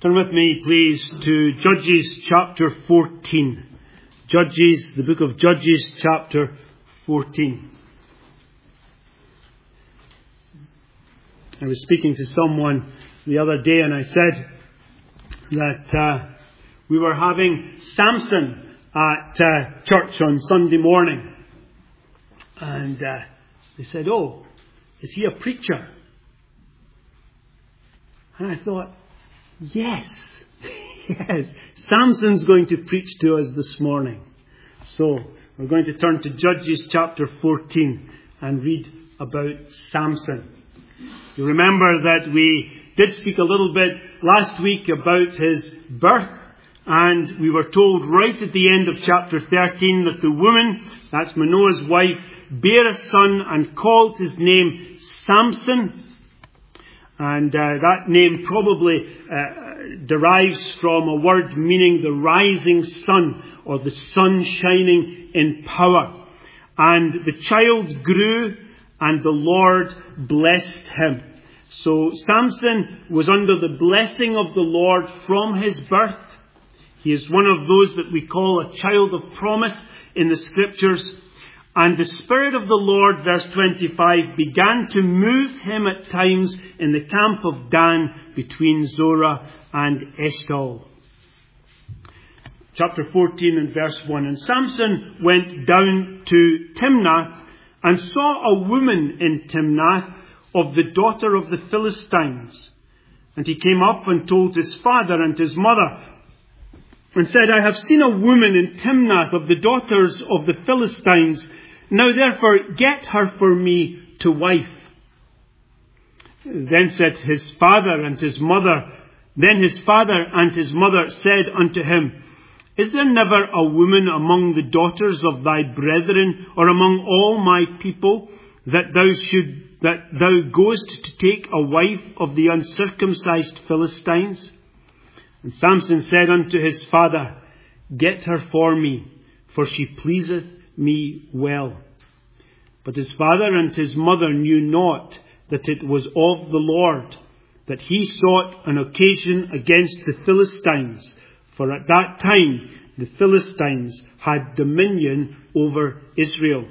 Turn with me, please, to Judges chapter 14. Judges, the book of Judges chapter 14. I was speaking to someone the other day and I said that we were having Samson at church on Sunday morning. And they said, "Oh, is he a preacher?" And I thought, yes, Samson's going to preach to us this morning. So we're going to turn to Judges chapter 14 and read about Samson. You remember that we did speak a little bit last week about his birth, and we were told right at the end of chapter 13 that the woman, that's Manoah's wife, bare a son and called his name Samson. And that name probably derives from a word meaning the rising sun, or the sun shining in power. And the child grew and the Lord blessed him. So Samson was under the blessing of the Lord from his birth. He is one of those that we call a child of promise in the scriptures. And the Spirit of the Lord, verse 25, began to move him at times in the camp of Dan between Zorah and Eshtaol. Chapter 14 and verse 1. And Samson went down to Timnath and saw a woman in Timnath of the daughter of the Philistines. And he came up and told his father and his mother and said, "I have seen a woman in Timnath of the daughters of the Philistines. Now therefore get her for me to wife." Then his father and his mother said unto him, "Is there never a woman among the daughters of thy brethren, or among all my people, that thou goest to take a wife of the uncircumcised Philistines?" And Samson said unto his father, "Get her for me, for she pleaseth me well." But his father and his mother knew not that it was of the Lord, that he sought an occasion against the Philistines, for at that time the Philistines had dominion over Israel.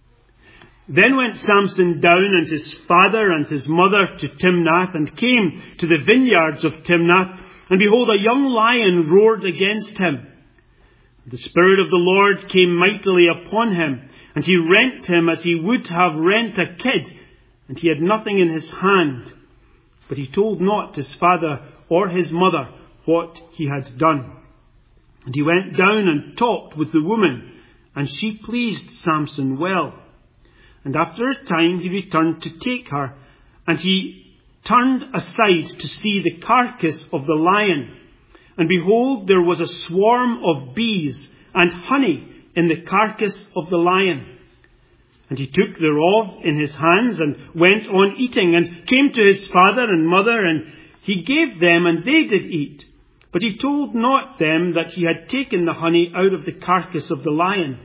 Then went Samson down and his father and his mother to Timnath, and came to the vineyards of Timnath, and behold, a young lion roared against him. The Spirit of the Lord came mightily upon him, and he rent him as he would have rent a kid, and he had nothing in his hand. But he told not his father or his mother what he had done. And he went down and talked with the woman, and she pleased Samson well. And after a time he returned to take her, and he turned aside to see the carcass of the lion. And behold, there was a swarm of bees and honey in the carcass of the lion. And he took thereof in his hands and went on eating, and came to his father and mother, and he gave them, and they did eat. But he told not them that he had taken the honey out of the carcass of the lion.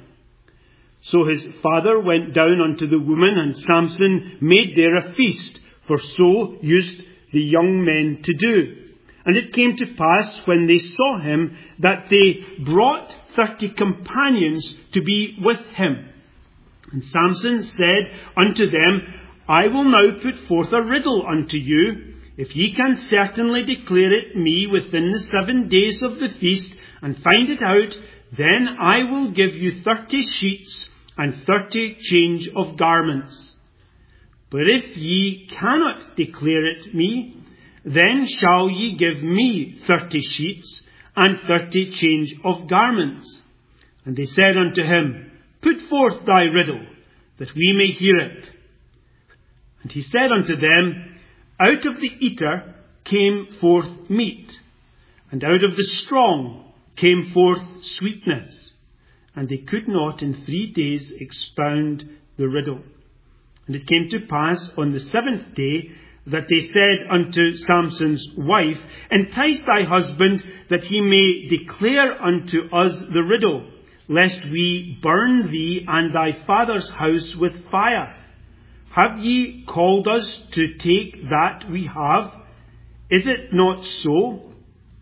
So his father went down unto the woman, and Samson made there a feast, for so used the young men to do. And it came to pass, when they saw him, that they brought 30 companions to be with him. And Samson said unto them, "I will now put forth a riddle unto you. If ye can certainly declare it me within the 7 days of the feast, and find it out, then I will give you 30 sheets and 30 change of garments. But if ye cannot declare it me, then shall ye give me 30 sheets and 30 change of garments." And they said unto him, "Put forth thy riddle, that we may hear it." And he said unto them, "Out of the eater came forth meat, and out of the strong came forth sweetness." And they could not in 3 days expound the riddle. And it came to pass on the 7th day that they said unto Samson's wife, "Entice thy husband, that he may declare unto us the riddle, lest we burn thee and thy father's house with fire. Have ye called us to take that we have? Is it not so?"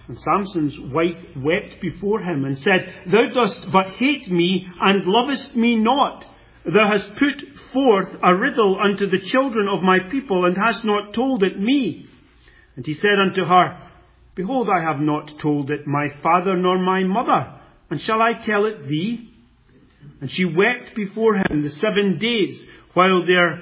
And Samson's wife wept before him and said, Thou dost but hate me, and lovest me not. Thou hast put forth a riddle unto the children of my people, and hast not told it me. And he said unto her, Behold, I have not told it my father nor my mother, and shall I tell it thee? And she wept before him the 7 days while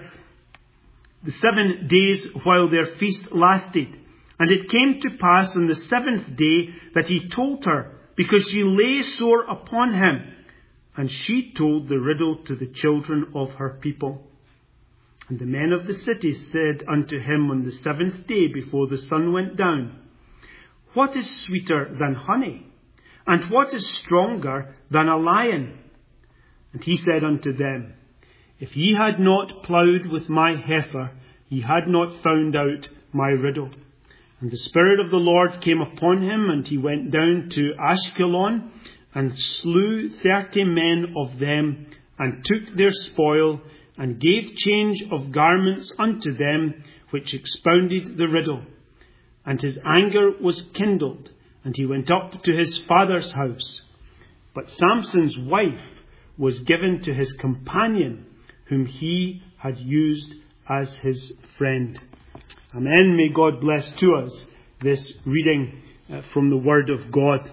their feast lasted. And it came to pass on the 7th day that he told her, because she lay sore upon him. And she told the riddle to the children of her people. And the men of the city said unto him on the 7th day before the sun went down, What is sweeter than honey? And what is stronger than a lion? And he said unto them, If ye had not ploughed with my heifer, ye had not found out my riddle. And the Spirit of the Lord came upon him, and he went down to Ashkelon, and slew 30 men of them, and took their spoil, and gave change of garments unto them, which expounded the riddle. And his anger was kindled, and he went up to his father's house. But Samson's wife was given to his companion, whom he had used as his friend. Amen. May God bless to us this reading from the Word of God.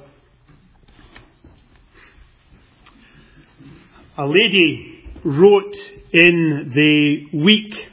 A lady wrote in the week,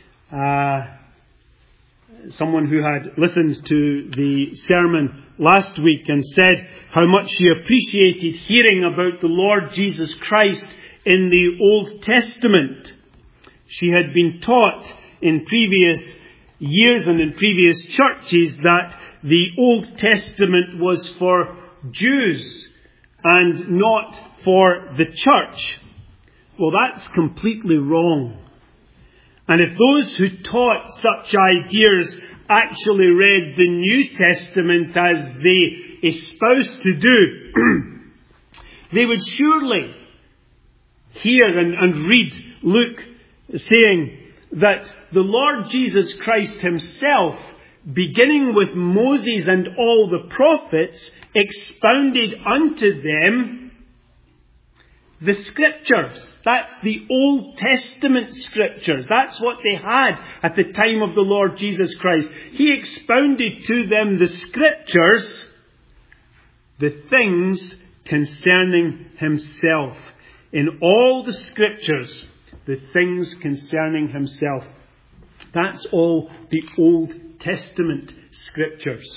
someone who had listened to the sermon last week, and said how much she appreciated hearing about the Lord Jesus Christ in the Old Testament. She had been taught in previous years and in previous churches that the Old Testament was for Jews and not for the church. Well, that's completely wrong. And if those who taught such ideas actually read the New Testament as they espouse to do, they would surely hear and read Luke saying that the Lord Jesus Christ himself, beginning with Moses and all the prophets, expounded unto them the Scriptures. That's the Old Testament Scriptures. That's what they had at the time of the Lord Jesus Christ. He expounded to them the Scriptures, the things concerning himself. In all the Scriptures, the things concerning himself. That's all the Old Testament Scriptures.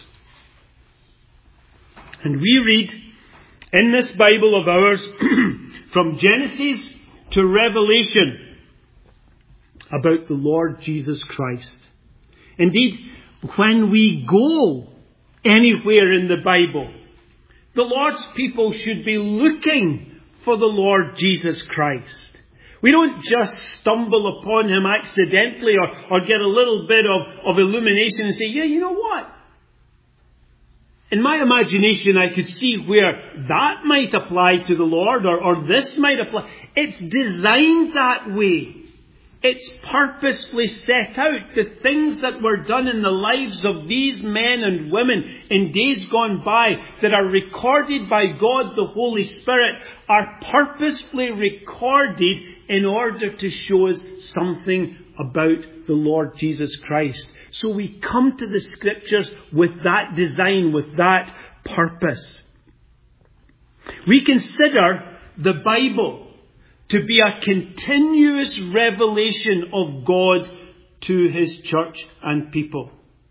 And we read in this Bible of ours, from Genesis to Revelation, about the Lord Jesus Christ. Indeed, when we go anywhere in the Bible, the Lord's people should be looking for the Lord Jesus Christ. We don't just stumble upon him accidentally or get a little bit of illumination and say, yeah, you know what? In my imagination, I could see where that might apply to the Lord or this might apply. It's designed that way. It's purposefully set out. The things that were done in the lives of these men and women in days gone by that are recorded by God the Holy Spirit are purposefully recorded in order to show us something about the Lord Jesus Christ. So we come to the Scriptures with that design, with that purpose. We consider the Bible to be a continuous revelation of God to his church and people.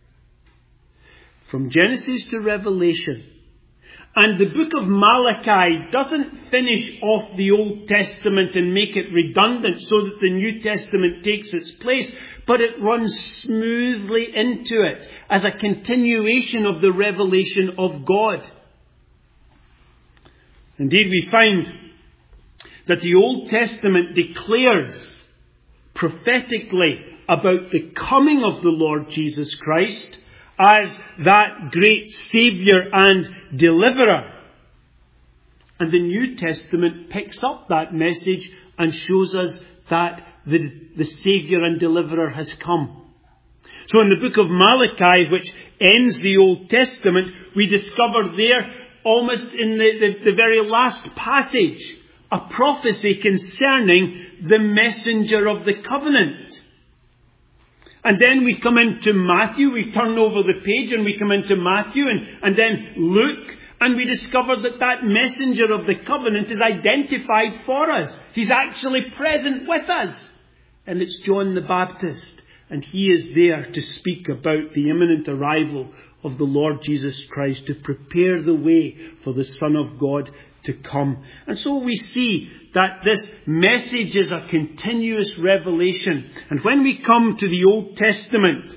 From Genesis to Revelation. And the book of Malachi doesn't finish off the Old Testament and make it redundant so that the New Testament takes its place, but it runs smoothly into it as a continuation of the revelation of God. Indeed, we find that the Old Testament declares prophetically about the coming of the Lord Jesus Christ as that great Saviour and Deliverer. And the New Testament picks up that message and shows us that the Saviour and Deliverer has come. So in the book of Malachi, which ends the Old Testament, we discover there, almost in the very last passage, a prophecy concerning the messenger of the covenant. And then we come into Matthew, we turn over the page and we come into Matthew and then Luke, and we discover that messenger of the covenant is identified for us. He's actually present with us. And it's John the Baptist. And he is there to speak about the imminent arrival of the Lord Jesus Christ, to prepare the way for the Son of God to come. And so we see that this message is a continuous revelation. And when we come to the Old Testament,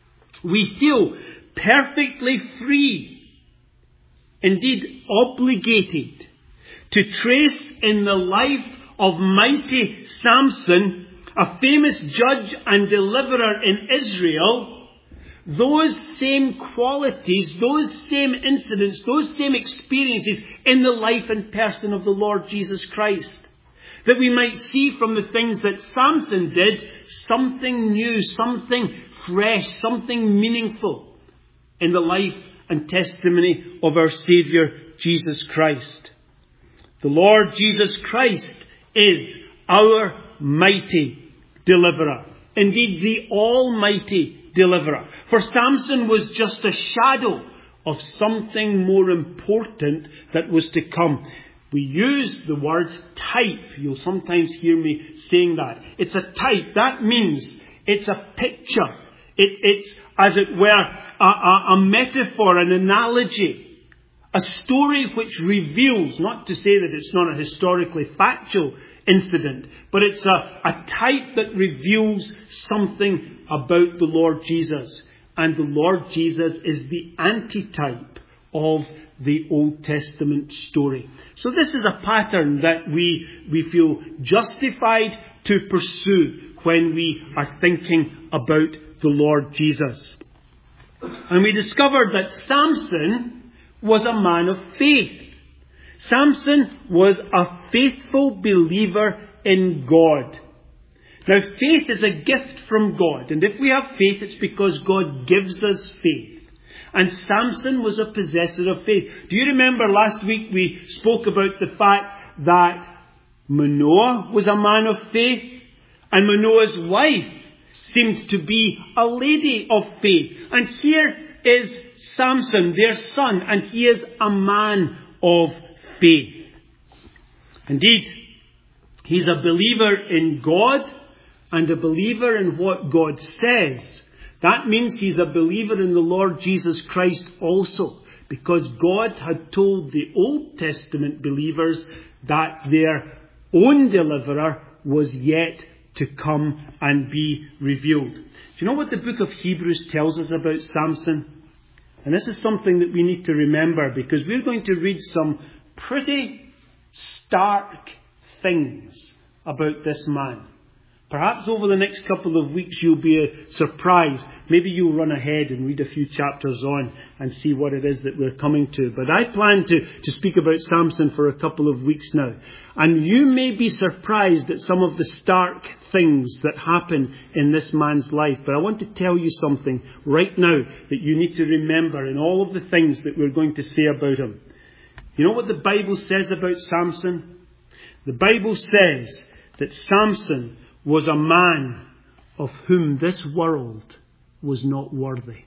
we feel perfectly free, indeed obligated, to trace in the life of mighty Samson, a famous judge and deliverer in Israel, those same qualities, those same incidents, those same experiences in the life and person of the Lord Jesus Christ. That we might see from the things that Samson did something new, something fresh, something meaningful in the life and testimony of our Saviour Jesus Christ. The Lord Jesus Christ is our mighty deliverer. Indeed, the almighty deliverer. For Samson was just a shadow of something more important that was to come. We use the word type. You'll sometimes hear me saying that. It's a type. That means it's a picture. It's, as it were, a metaphor, an analogy. A story which reveals, not to say that it's not a historically factual incident, but it's a type that reveals something about the Lord Jesus. And the Lord Jesus is the antitype of the Old Testament story. So this is a pattern that we feel justified to pursue when we are thinking about the Lord Jesus. And we discovered that Samson was a man of faith. Samson was a faithful believer in God. Now, faith is a gift from God. And if we have faith, it's because God gives us faith. And Samson was a possessor of faith. Do you remember last week we spoke about the fact that Manoah was a man of faith? And Manoah's wife seemed to be a lady of faith. And here is Samson, their son, and he is a man of faith. Indeed, he's a believer in God and a believer in what God says. That means he's a believer in the Lord Jesus Christ also, because God had told the Old Testament believers that their own deliverer was yet to come and be revealed. Do you know what the book of Hebrews tells us about Samson? And this is something that we need to remember, because we're going to read some pretty stark things about this man. Perhaps over the next couple of weeks you'll be surprised. Maybe you'll run ahead and read a few chapters on and see what it is that we're coming to. But I plan to speak about Samson for a couple of weeks now. And you may be surprised at some of the stark things that happen in this man's life. But I want to tell you something right now that you need to remember in all of the things that we're going to say about him. You know what the Bible says about Samson? The Bible says that Samson was a man of whom this world was not worthy.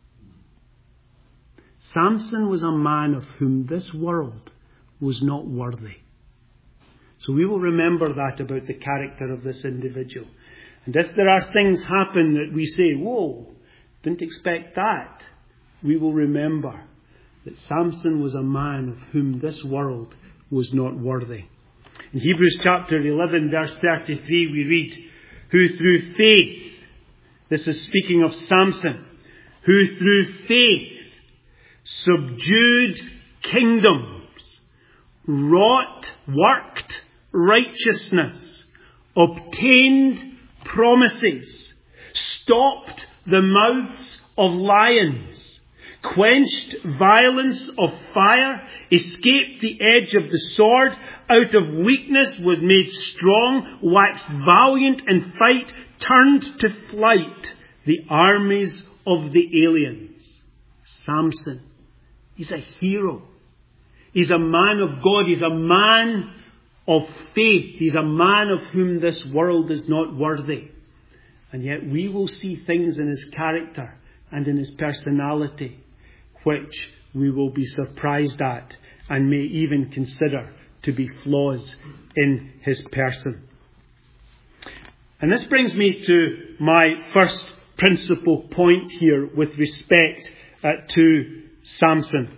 Samson was a man of whom this world was not worthy. So we will remember that about the character of this individual. And if there are things happen that we say, whoa, didn't expect that, we will remember that Samson was a man of whom this world was not worthy. In Hebrews chapter 11, verse 33, we read, who through faith, this is speaking of Samson, who through faith subdued kingdoms, worked righteousness, obtained promises, stopped the mouths of lions, quenched violence of fire, escaped the edge of the sword, out of weakness was made strong, waxed valiant in fight, turned to flight the armies of the aliens. Samson. He's a hero. He's a man of God. He's a man of faith. He's a man of whom this world is not worthy. And yet we will see things in his character and in his personality which we will be surprised at and may even consider to be flaws in his person. And this brings me to my first principal point here with respect to Samson.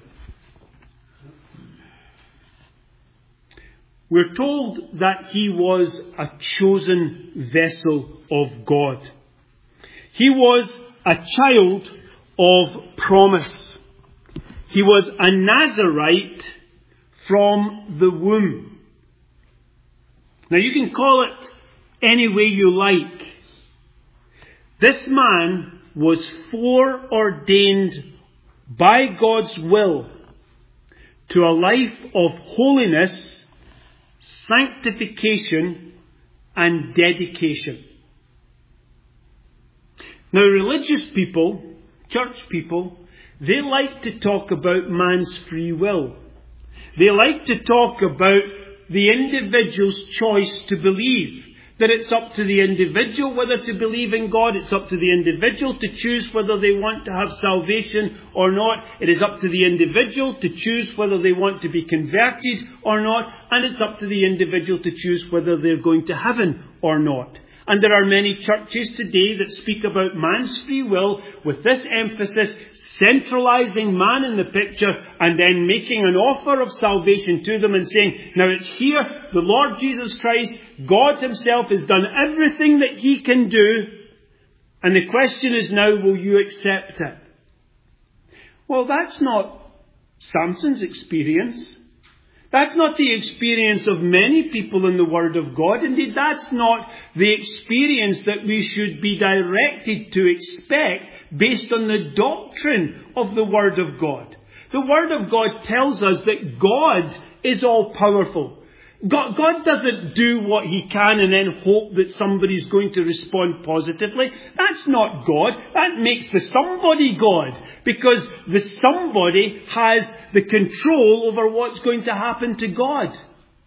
We're told that he was a chosen vessel of God. He was a child of promise. He was a Nazarite from the womb. Now you can call it any way you like. This man was foreordained by God's will to a life of holiness, sanctification, and dedication. Now, religious people, church people, they like to talk about man's free will. They like to talk about the individual's choice to believe. That it's up to the individual whether to believe in God. It's up to the individual to choose whether they want to have salvation or not. It is up to the individual to choose whether they want to be converted or not. And it's up to the individual to choose whether they're going to heaven or not. And there are many churches today that speak about man's free will with this emphasis, centralizing man in the picture and then making an offer of salvation to them and saying, now it's here, the Lord Jesus Christ, God himself has done everything that he can do. And the question is now, will you accept it? Well, that's not Samson's experience. That's not the experience of many people in the Word of God. Indeed, that's not the experience that we should be directed to expect based on the doctrine of the Word of God. The Word of God tells us that God is all-powerful. God doesn't do what he can and then hope that somebody's going to respond positively. That's not God. That makes the somebody God. Because the somebody has the control over what's going to happen to God.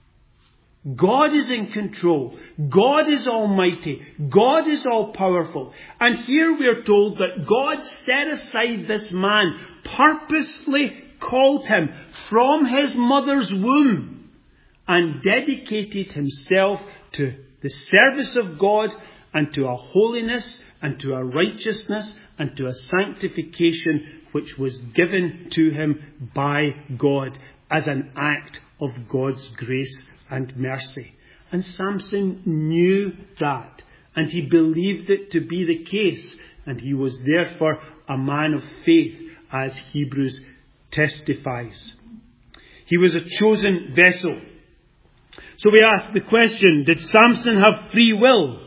God is in control. God is almighty. God is all-powerful. And here we are told that God set aside this man, purposely called him from his mother's womb, and dedicated himself to the service of God and to a holiness and to a righteousness and to a sanctification which was given to him by God as an act of God's grace and mercy. And Samson knew that, and he believed it to be the case, and he was therefore a man of faith, as Hebrews testifies. He was a chosen vessel. So we ask the question, did Samson have free will?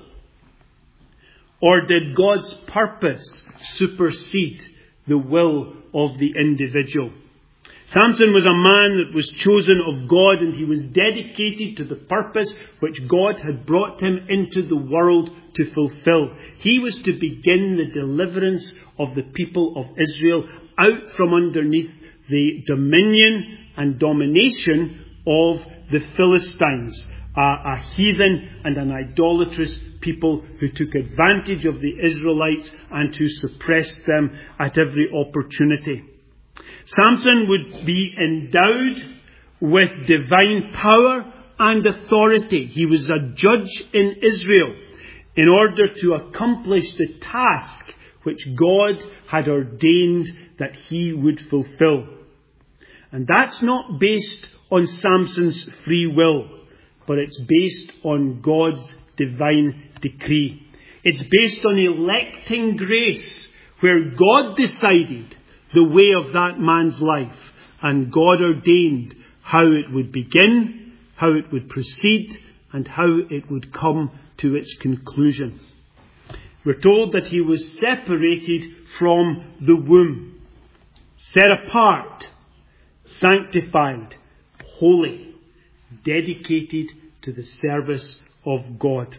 Or did God's purpose supersede the will of the individual? Samson was a man that was chosen of God, and he was dedicated to the purpose which God had brought him into the world to fulfill. He was to begin the deliverance of the people of Israel out from underneath the dominion and domination of the Philistines, a heathen and an idolatrous people who took advantage of the Israelites and who suppressed them at every opportunity. Samson would be endowed with divine power and authority. He was a judge in Israel in order to accomplish the task which God had ordained that he would fulfill. And that's not based on Samson's free will, but it's based on God's divine decree. It's based on electing grace, where God decided the way of that man's life, and God ordained how it would begin, how it would proceed, and how it would come to its conclusion. We're told that he was separated from the womb, set apart, sanctified, holy, dedicated to the service of God.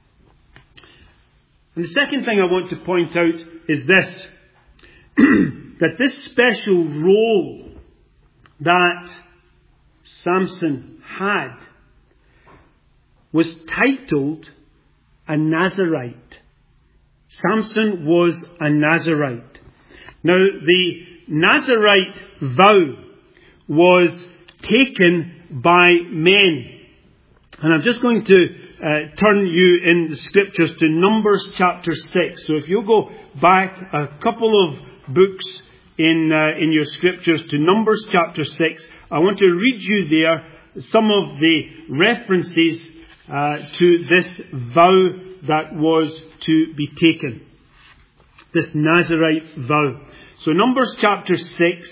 And the second thing I want to point out is this. that this special role that Samson had was titled a Nazirite. Samson was a Nazirite. Now, the Nazirite vow was taken by men. And I'm just going to turn you in the scriptures to Numbers chapter 6. So if you'll go back a couple of books in your scriptures to Numbers chapter 6, I want to read you there some of the references to this vow that was to be taken. This Nazirite vow. So Numbers chapter 6.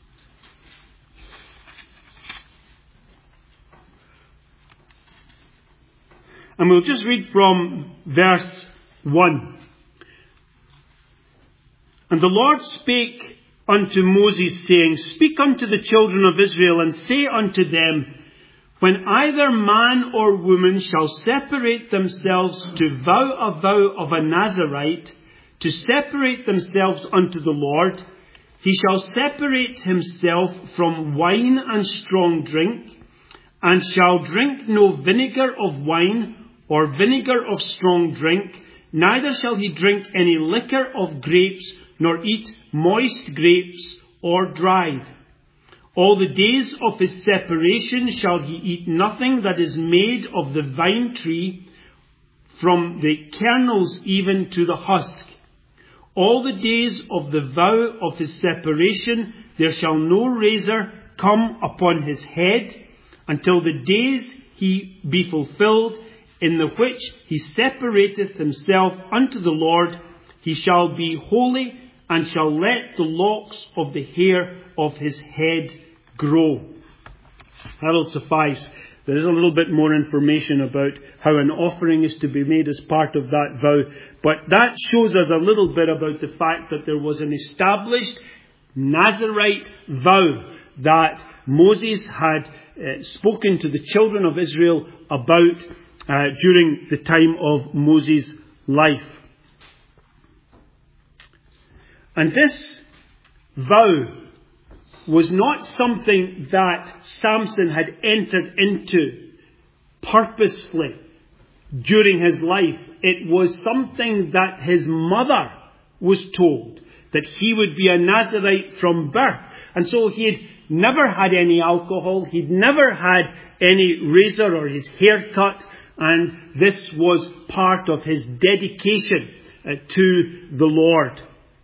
And we'll just read from verse 1. And the Lord spake unto Moses, saying, Speak unto the children of Israel, and say unto them, When either man or woman shall separate themselves to vow a vow of a Nazirite, to separate themselves unto the Lord, he shall separate himself from wine and strong drink, and shall drink no vinegar of wine, or vinegar of strong drink, neither shall he drink any liquor of grapes, nor eat moist grapes or dried. All the days of his separation shall he eat nothing that is made of the vine tree, from the kernels even to the husk. All the days of the vow of his separation there shall no razor come upon his head, until the days he be fulfilled, in the which he separateth himself unto the Lord. He shall be holy, and shall let the locks of the hair of his head grow. That'll suffice. There is a little bit more information about how an offering is to be made as part of that vow. But that shows us a little bit about the fact that there was an established Nazirite vow that Moses had spoken to the children of Israel about during the time of Moses' life. And this vow was not something that Samson had entered into purposefully during his life. It was something that his mother was told, that he would be a Nazirite from birth. And so he had never had any alcohol, he'd never had any razor or his hair cut, and this was part of his dedication to the Lord.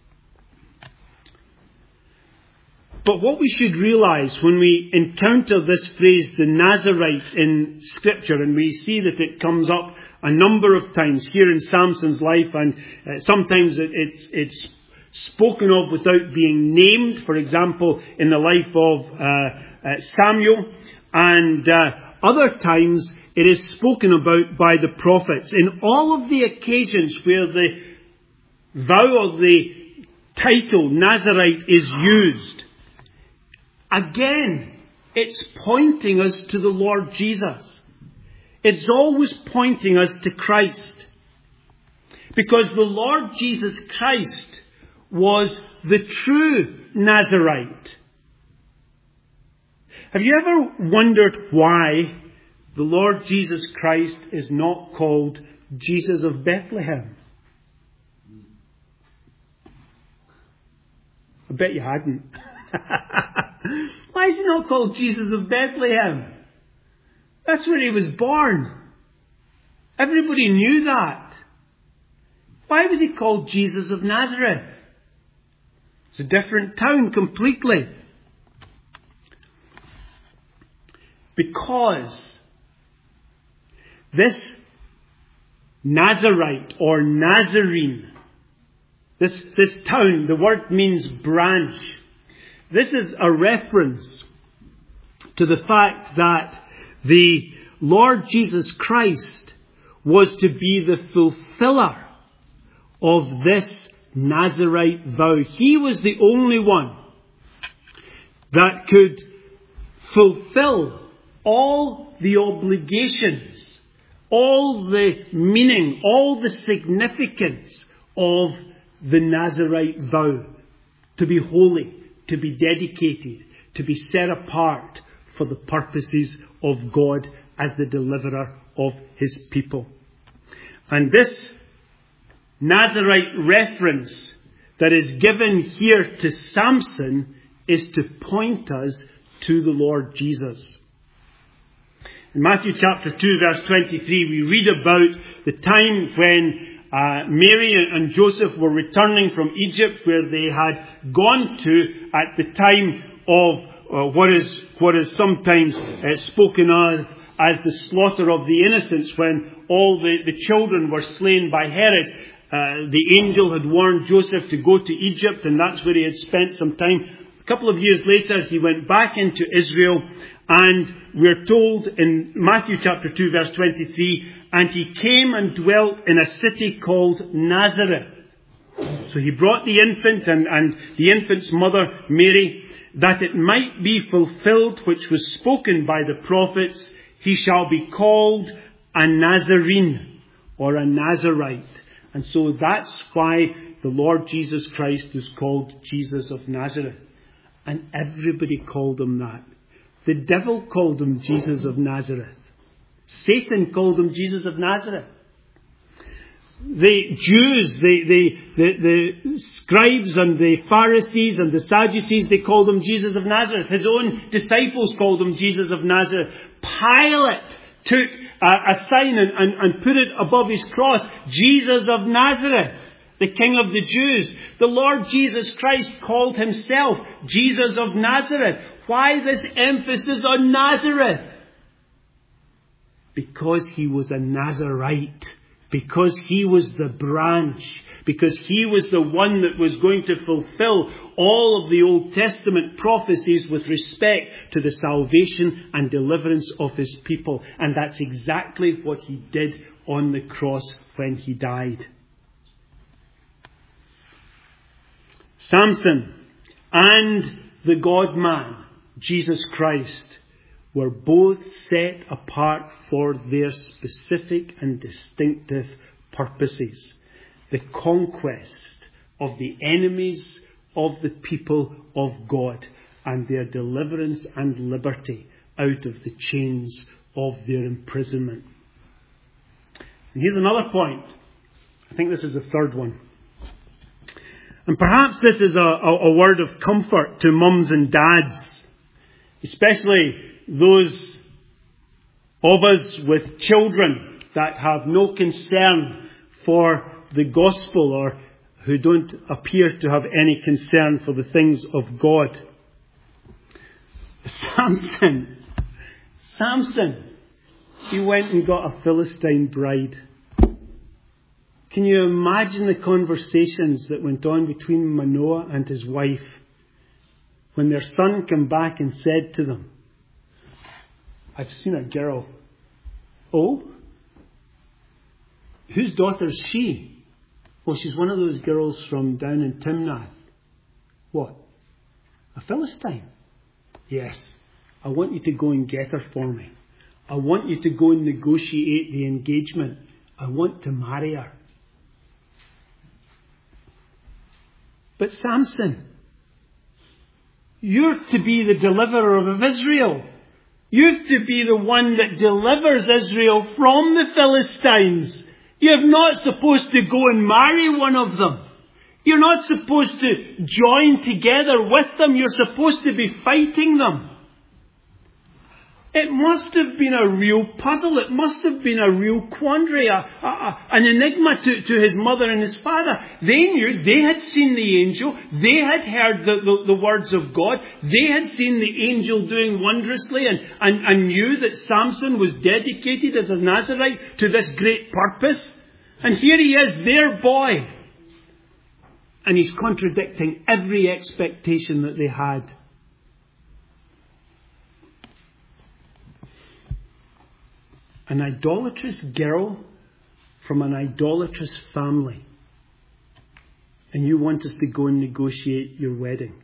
But what we should realize when we encounter this phrase, the Nazirite, in Scripture, and we see that it comes up a number of times here in Samson's life, and sometimes it's spoken of without being named, for example, in the life of Samuel, and other times it is spoken about by the prophets. In all of the occasions where the vow of the title Nazirite is used, again, it's pointing us to the Lord Jesus. It's always pointing us to Christ. Because the Lord Jesus Christ was the true Nazirite. Have you ever wondered why the Lord Jesus Christ is not called Jesus of Bethlehem? I bet you hadn't. Why is he not called Jesus of Bethlehem? That's where he was born. Everybody knew that. Why was he called Jesus of Nazareth? It's a different town completely. Because this Nazirite or Nazarene, this town, the word means branch. This is a reference to the fact that the Lord Jesus Christ was to be the fulfiller of this Nazirite vow. He was the only one that could fulfill all the obligations, all the meaning, all the significance of the Nazirite vow. to be holy, to be dedicated, to be set apart for the purposes of God as the deliverer of his people. And this Nazarite reference that is given here to Samson is to point us to the Lord Jesus. In Matthew chapter 2 verse 23 we read about the time when Mary and Joseph were returning from Egypt, where they had gone to at the time of what is sometimes spoken of as the slaughter of the innocents, when all the children were slain by Herod. The angel had warned Joseph to go to Egypt, and that's where he had spent some time. A couple of years later, he went back into Israel, and we're told in Matthew chapter 2 verse 23, and he came and dwelt in a city called Nazareth. So he brought the infant and the infant's mother, Mary, that it might be fulfilled which was spoken by the prophets, he shall be called a Nazarene, or a Nazarite. And so that's why the Lord Jesus Christ is called Jesus of Nazareth. And everybody called him that. The devil called him Jesus of Nazareth. Satan called him Jesus of Nazareth. The Jews, the scribes and the Pharisees and the Sadducees, they called him Jesus of Nazareth. His own disciples called him Jesus of Nazareth. Pilate took a sign and put it above his cross. Jesus of Nazareth, the King of the Jews. The Lord Jesus Christ called himself Jesus of Nazareth. Why this emphasis on Nazareth? Because he was a Nazarite. Because he was the branch. Because he was the one that was going to fulfill all of the Old Testament prophecies with respect to the salvation and deliverance of his people. And that's exactly what he did on the cross when he died. Samson and the God-man, Jesus Christ, were both set apart for their specific and distinctive purposes. The conquest of the enemies of the people of God and their deliverance and liberty out of the chains of their imprisonment. And here's another point. I think this is the third one. And perhaps this is a word of comfort to mums and dads, especially those of us with children that have no concern for the gospel, or who don't appear to have any concern for the things of God. Samson, he went and got a Philistine bride. Can you imagine the conversations that went on between Manoah and his wife when their son came back and said to them, I've seen a girl. Oh? Whose daughter is she? Well, she's one of those girls from down in Timnath. What? A Philistine? Yes. I want you to go and get her for me. I want you to go and negotiate the engagement. I want to marry her. But Samson, you're to be the deliverer of Israel. You're to be the one that delivers Israel from the Philistines. You're not supposed to go and marry one of them. You're not supposed to join together with them. You're supposed to be fighting them. It must have been a real puzzle. It must have been a real quandary, an enigma to his mother and his father. They knew, they had seen the angel. They had heard the words of God. They had seen the angel doing wondrously and knew that Samson was dedicated as a Nazarite to this great purpose. And here he is, their boy. And he's contradicting every expectation that they had. An idolatrous girl from an idolatrous family. And you want us to go and negotiate your wedding.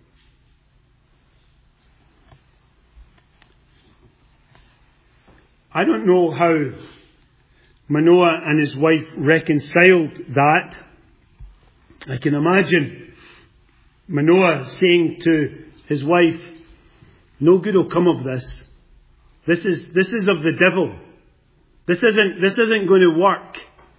I don't know how Manoah and his wife reconciled that. I can imagine Manoah saying to his wife, no good will come of this. This is of the devil. This isn't going to work.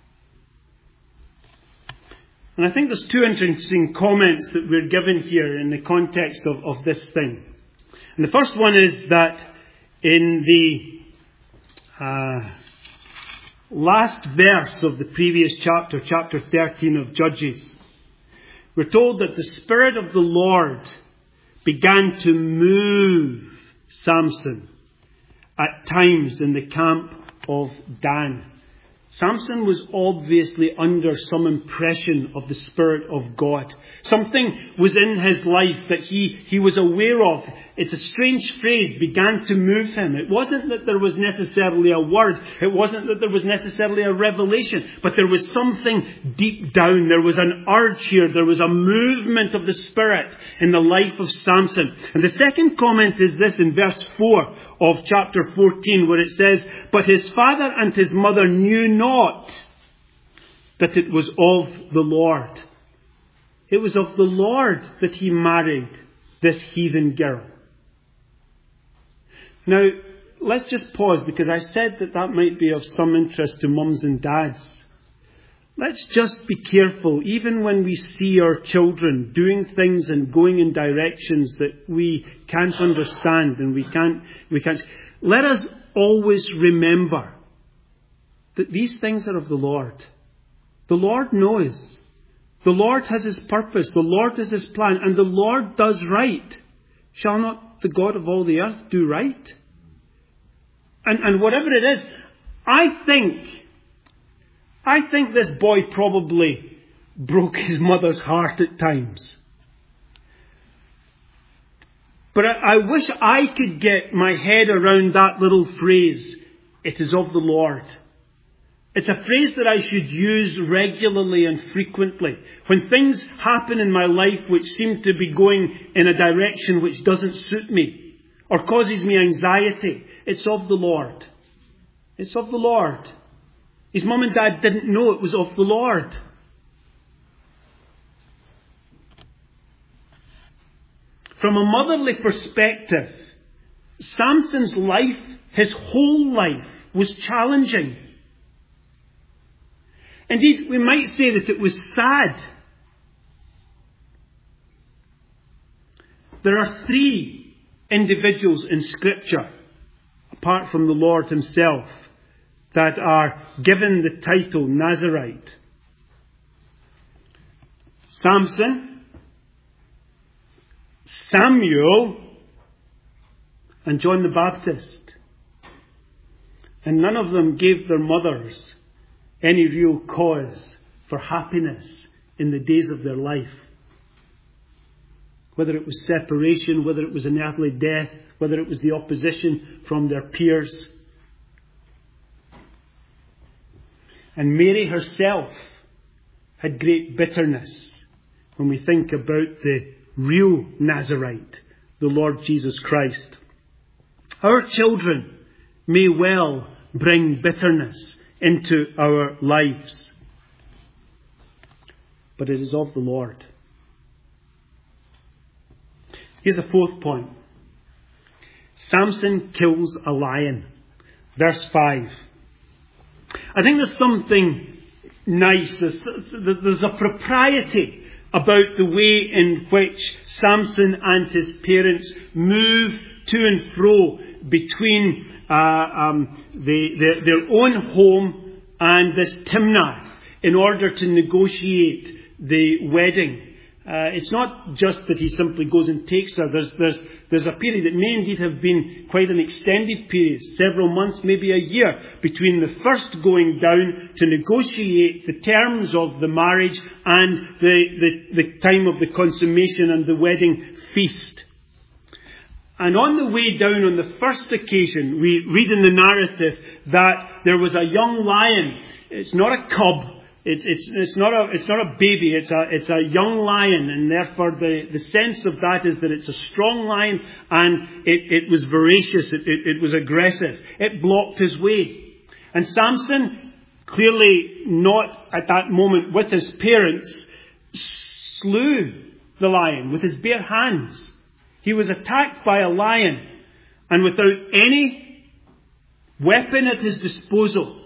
And I think there's two interesting comments that we're given here in the context of this thing. And the first one is that in the last verse of the previous chapter, chapter 13 of Judges, we're told that the Spirit of the Lord began to move Samson at times in the camp of Dan. Samson was obviously under some impression of the Spirit of God. Something was in his life that he was aware of. It's a strange phrase, began to move him. It wasn't that there was necessarily a word. It wasn't that there was necessarily a revelation. But there was something deep down. There was an urge here. There was a movement of the Spirit in the life of Samson. And the second comment is this in verse 4 of chapter 14, where it says, but his father and his mother knew not that it was of the Lord. It was of the Lord that he married this heathen girl. Now, let's just pause, because I said that might be of some interest to mums and dads. Let's just be careful, even when we see our children doing things and going in directions that we can't understand and we can't. Let us always remember that these things are of the Lord. The Lord knows. The Lord has His purpose. The Lord has His plan. And the Lord does right. Shall not the God of all the earth do right? And whatever it is, I think this boy probably broke his mother's heart at times. But I wish I could get my head around that little phrase, it is of the Lord. It's a phrase that I should use regularly and frequently. When things happen in my life which seem to be going in a direction which doesn't suit me or causes me anxiety, it's of the Lord. It's of the Lord. His mum and dad didn't know it was of the Lord. From a motherly perspective, Samson's life, his whole life, was challenging. Indeed, we might say that it was sad. There are 3 individuals in Scripture, apart from the Lord Himself, that are given the title Nazirite. Samson, Samuel, and John the Baptist. And none of them gave their mothers any real cause for happiness in the days of their life. Whether it was separation, whether it was an earthly death, whether it was the opposition from their peers. And Mary herself had great bitterness when we think about the real Nazirite, the Lord Jesus Christ. Our children may well bring bitterness into our lives, but it is of the Lord. Here's a 4th point. Samson kills a lion. Verse 5. I think there's something nice. There's a propriety about the way in which Samson and his parents move to and fro between their own home and this Timnath in order to negotiate the wedding. It's not just that he simply goes and takes her. There's a period that may indeed have been quite an extended period, several months, maybe a year, between the first going down to negotiate the terms of the marriage and the time of the consummation and the wedding feast. And on the way down on the first occasion, we read in the narrative that there was a young lion. It's not a cub. It's not a baby. It's a young lion, and therefore the sense of that is that it's a strong lion, and it was voracious. It was aggressive. It blocked his way, and Samson, clearly not at that moment with his parents, slew the lion with his bare hands. He was attacked by a lion, and without any weapon at his disposal,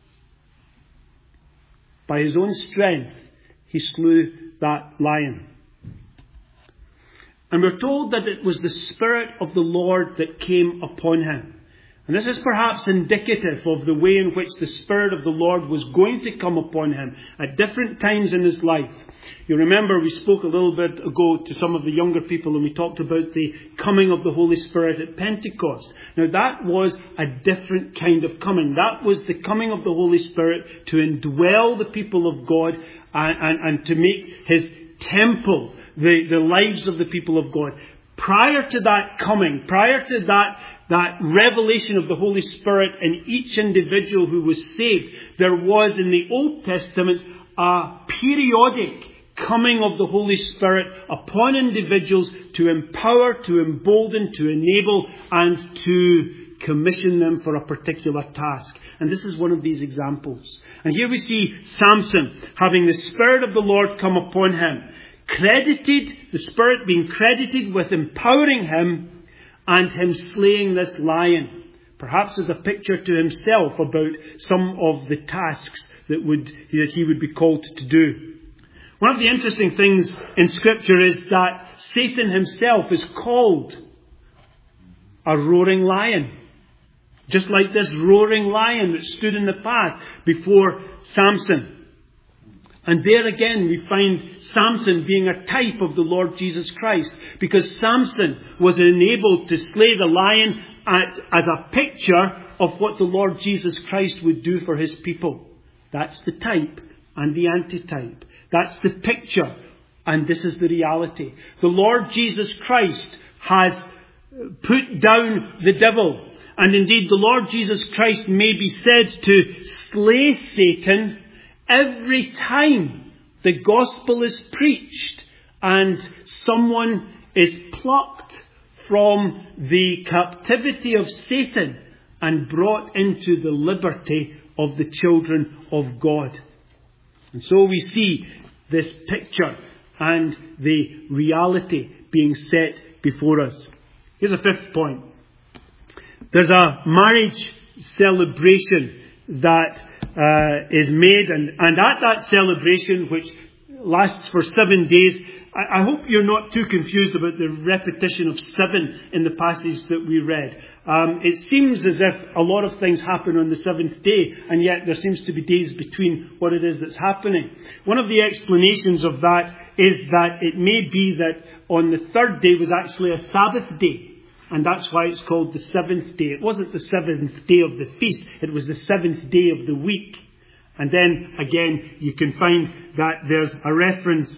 by his own strength, he slew that lion. And we're told that it was the Spirit of the Lord that came upon him. And this is perhaps indicative of the way in which the Spirit of the Lord was going to come upon him at different times in his life. You remember we spoke a little bit ago to some of the younger people and we talked about the coming of the Holy Spirit at Pentecost. Now that was a different kind of coming. That was the coming of the Holy Spirit to indwell the people of God and to make his temple the lives of the people of God. Prior to that coming, prior to that revelation of the Holy Spirit in each individual who was saved, there was in the Old Testament a periodic coming of the Holy Spirit upon individuals to empower, to embolden, to enable, and to commission them for a particular task. And this is one of these examples. And here we see Samson having the Spirit of the Lord come upon him, the Spirit being credited with empowering him and him slaying this lion, perhaps as a picture to himself about some of the tasks that he would be called to do. One of the interesting things in Scripture is that Satan himself is called a roaring lion. Just like this roaring lion that stood in the path before Samson. And there again we find Samson being a type of the Lord Jesus Christ, because Samson was enabled to slay the lion as a picture of what the Lord Jesus Christ would do for his people. That's the type and the antitype. That's the picture, and this is the reality. The Lord Jesus Christ has put down the devil. And indeed, the Lord Jesus Christ may be said to slay Satan every time the gospel is preached and someone is plucked from the captivity of Satan and brought into the liberty of the children of God. And so we see this picture and the reality being set before us. Here's a fifth point. There's a marriage celebration that is made, and at that celebration, which lasts for 7 days, I hope you're not too confused about the repetition of 7 in the passage that we read. It seems as if a lot of things happen on the 7th day, and yet there seems to be days between what it is that's happening. One of the explanations of that is that it may be that on the 3rd day was actually a Sabbath day. And that's why it's called the 7th day. It wasn't the 7th day of the feast. It was the 7th day of the week. And then, again, you can find that there's a reference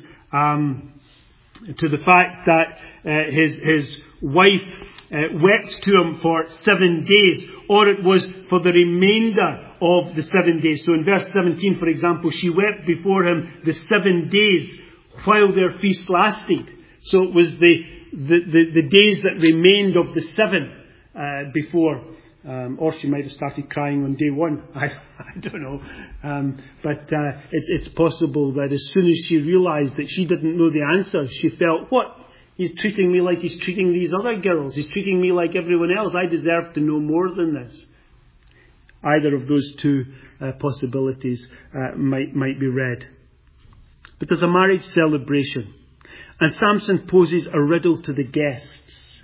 to the fact that his wife wept to him for 7 days. Or it was for the remainder of the 7 days. So in verse 17, for example, she wept before him the 7 days while their feast lasted. So it was the days that remained of the 7 before, or she might have started crying on day 1. I don't know. But it's possible that as soon as she realised that she didn't know the answer, she felt, what? He's treating me like he's treating these other girls. He's treating me like everyone else. I deserve to know more than this. Either of those two possibilities might be read. But there's a marriage celebration. And Samson poses a riddle to the guests.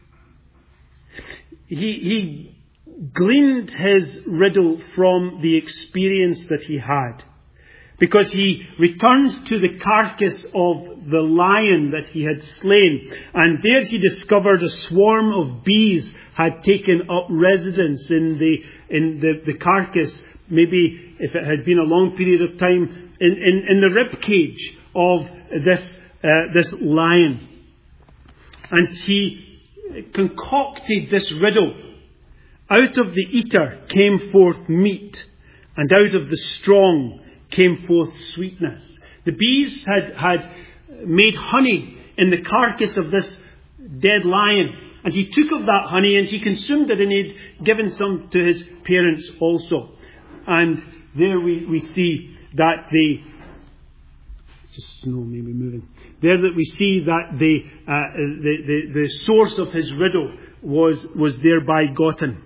He gleaned his riddle from the experience that he had. Because he returns to the carcass of the lion that he had slain. And there he discovered a swarm of bees had taken up residence in the carcass. Maybe if it had been a long period of time in the rib cage of this lion. And he concocted this riddle. Out of the eater came forth meat, and out of the strong came forth sweetness. The bees had made honey in the carcass of this dead lion, and he took of that honey and he consumed it, and he'd given some to his parents also. And there we see that the just snow maybe moving. There that we see that the source of his riddle was thereby gotten.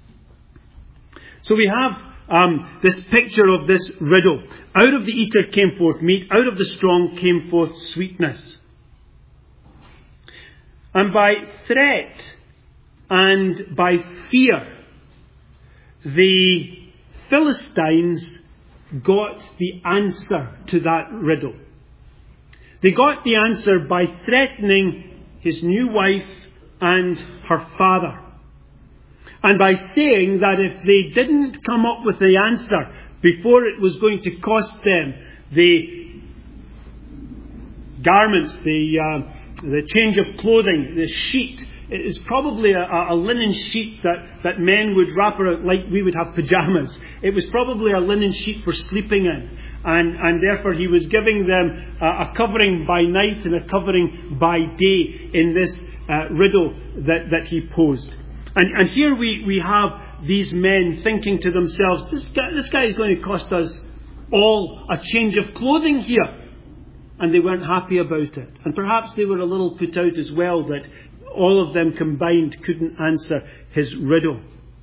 So we have this picture of this riddle. Out of the eater came forth meat, out of the strong came forth sweetness. And by threat and by fear, the Philistines got the answer to that riddle. They got the answer by threatening his new wife and her father. And by saying that if they didn't come up with the answer before it was going to cost them the garments, the change of clothing, the sheet. It is probably a linen sheet that men would wrap around like we would have pajamas. It was probably a linen sheet for sleeping in. And therefore he was giving them a covering by night and a covering by day in this riddle that he posed. And here we have these men thinking to themselves, this guy is going to cost us all a change of clothing here. And they weren't happy about it. And perhaps they were a little put out as well that all of them combined couldn't answer his riddle.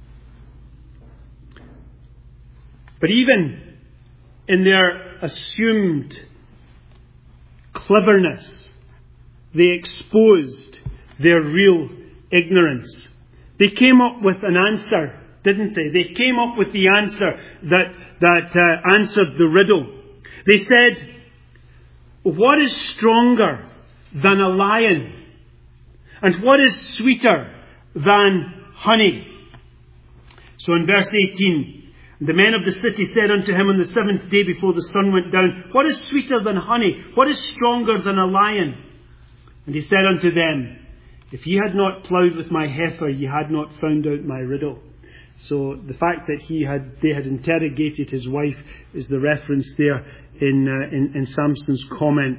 But even in their assumed cleverness, they exposed their real ignorance. They came up with an answer, didn't they? They came up with the answer that answered the riddle. They said, what is stronger than a lion? And what is sweeter than honey? So in verse 18, the men of the city said unto him on the 7th day before the sun went down, what is sweeter than honey? What is stronger than a lion? And he said unto them, if ye had not ploughed with my heifer, ye had not found out my riddle. So the fact that they had interrogated his wife is the reference there in Samson's comment.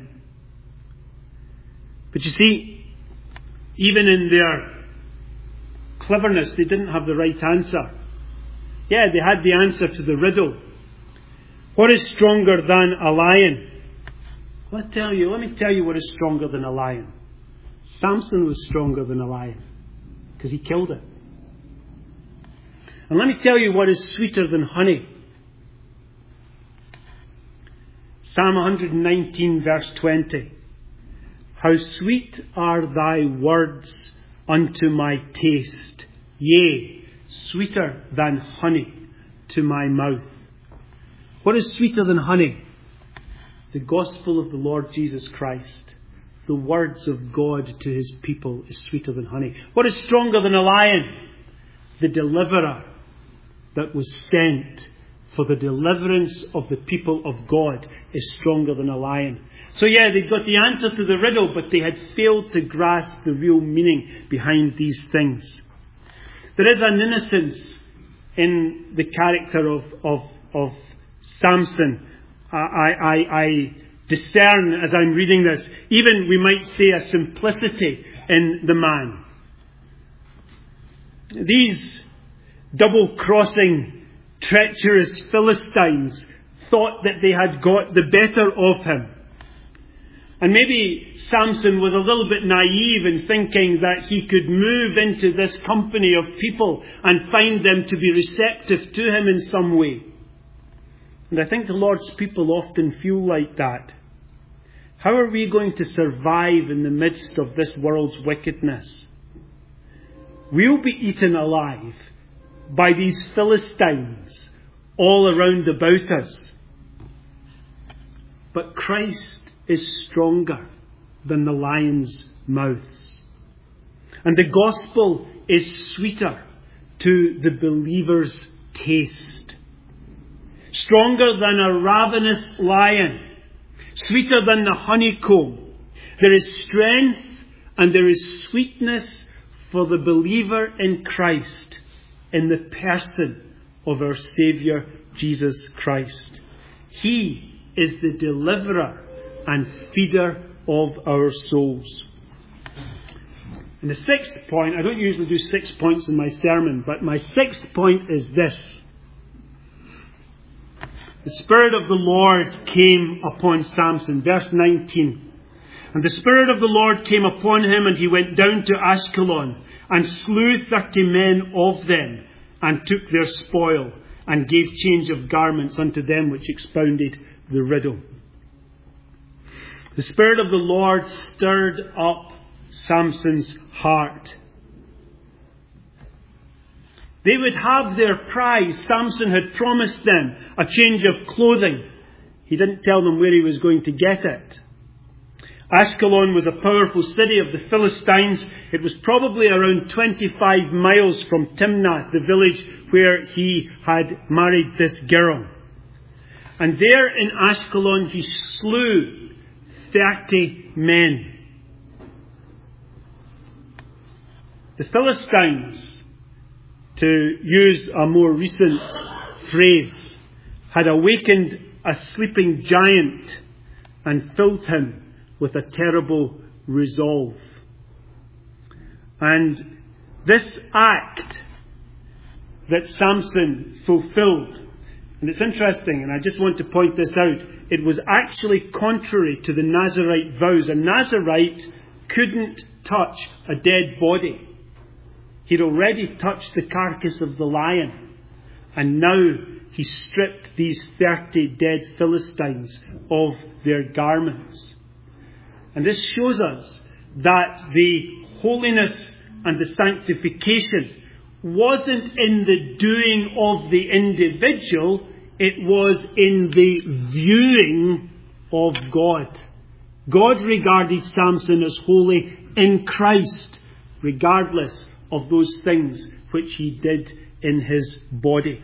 But you see, even in their cleverness, they didn't have the right answer. Yeah, they had the answer to the riddle. What is stronger than a lion? Let me tell you what is stronger than a lion. Samson was stronger than a lion because he killed it. And let me tell you what is sweeter than honey. Psalm 119 verse 20. How sweet are thy words unto my taste, yea, sweeter than honey to my mouth. What is sweeter than honey? The gospel of the Lord Jesus Christ. The words of God to his people is sweeter than honey. What is stronger than a lion? The deliverer that was sent for the deliverance of the people of God is stronger than a lion. So yeah, they've got the answer to the riddle, but they had failed to grasp the real meaning behind these things. There is an innocence in the character of Samson. I discern as I'm reading this, even we might say a simplicity in the man. These double-crossing, treacherous Philistines thought that they had got the better of him. And maybe Samson was a little bit naive in thinking that he could move into this company of people and find them to be receptive to him in some way. And I think the Lord's people often feel like that. How are we going to survive in the midst of this world's wickedness? We'll be eaten alive by these Philistines all around about us. But Christ is stronger than the lion's mouths. And the gospel is sweeter to the believer's taste. Stronger than a ravenous lion. Sweeter than the honeycomb. There is strength and there is sweetness for the believer in Christ in the person of our Saviour Jesus Christ. He is the deliverer and feeder of our souls. And the sixth point, I don't usually do 6 points in my sermon, but my sixth point is this. the Spirit of the Lord came upon Samson. Verse 19. And the Spirit of the Lord came upon him, and he went down to Ashkelon, and slew 30 men of them, and took their spoil, and gave change of garments unto them which expounded the riddle. The Spirit of the Lord stirred up Samson's heart. They would have their prize. Samson had promised them a change of clothing. He didn't tell them where he was going to get it. Ashkelon was a powerful city of the Philistines. It was probably around 25 miles from Timnath, the village where he had married this girl. And there in Ashkelon he slew 30 men. The Philistines, to use a more recent phrase, had awakened a sleeping giant and filled him with a terrible resolve. And this act that Samson fulfilled, and it's interesting, and I just want to point this out, it was actually contrary to the Nazirite vows. A Nazirite couldn't touch a dead body. He'd already touched the carcass of the lion, and now he stripped these 30 dead Philistines of their garments. And this shows us that the holiness and the sanctification wasn't in the doing of the individual, it was in the viewing of God. God regarded Samson as holy in Christ, regardless of those things which he did in his body.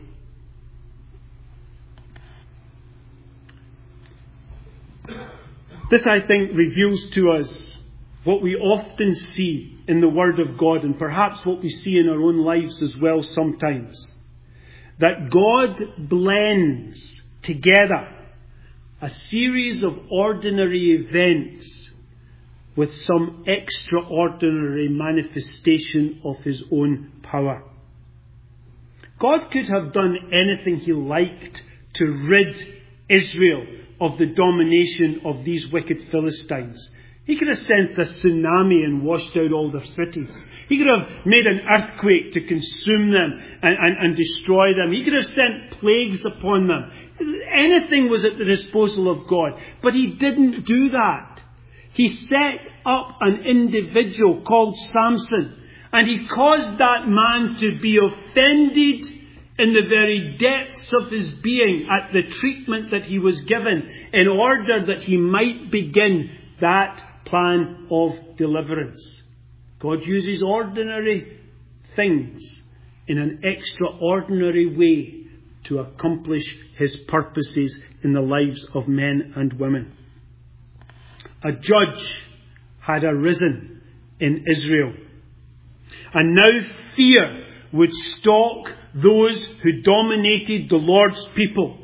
This, I think, reveals to us what we often see in the Word of God, and perhaps what we see in our own lives as well sometimes. That God blends together a series of ordinary events with some extraordinary manifestation of His own power. God could have done anything He liked to rid Israel of the domination of these wicked Philistines. He could have sent a tsunami and washed out all their cities. He could have made an earthquake to consume them and destroy them. He could have sent plagues upon them. Anything was at the disposal of God. But He didn't do that. He set up an individual called Samson, and He caused that man to be offended in the very depths of his being at the treatment that he was given, in order that he might begin that plan of deliverance. God uses ordinary things in an extraordinary way to accomplish His purposes in the lives of men and women. A judge had arisen in Israel, and now fear would stalk those who dominated the Lord's people.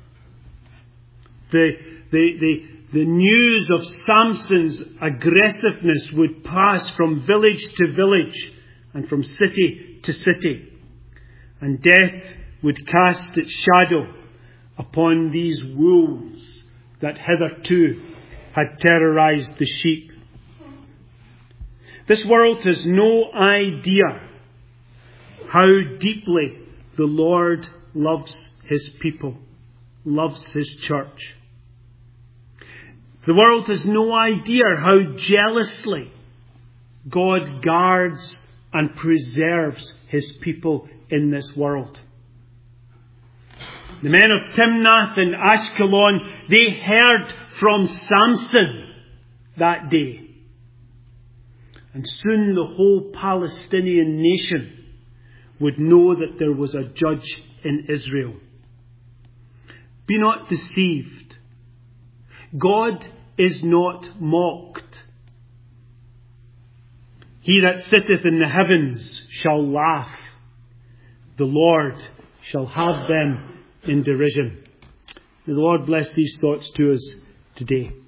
The news of Samson's aggressiveness would pass from village to village and from city to city, and death would cast its shadow upon these wolves that hitherto had terrorized the sheep. This world has no idea how deeply the Lord loves His people, loves His church. The world has no idea how jealously God guards and preserves His people in this world. The men of Timnath and Ashkelon, they heard from Samson that day. And soon the whole Palestinian nation would know that there was a judge in Israel. Be not deceived. God is not mocked. He that sitteth in the heavens shall laugh. The Lord shall have them in derision. May the Lord bless these thoughts to us today.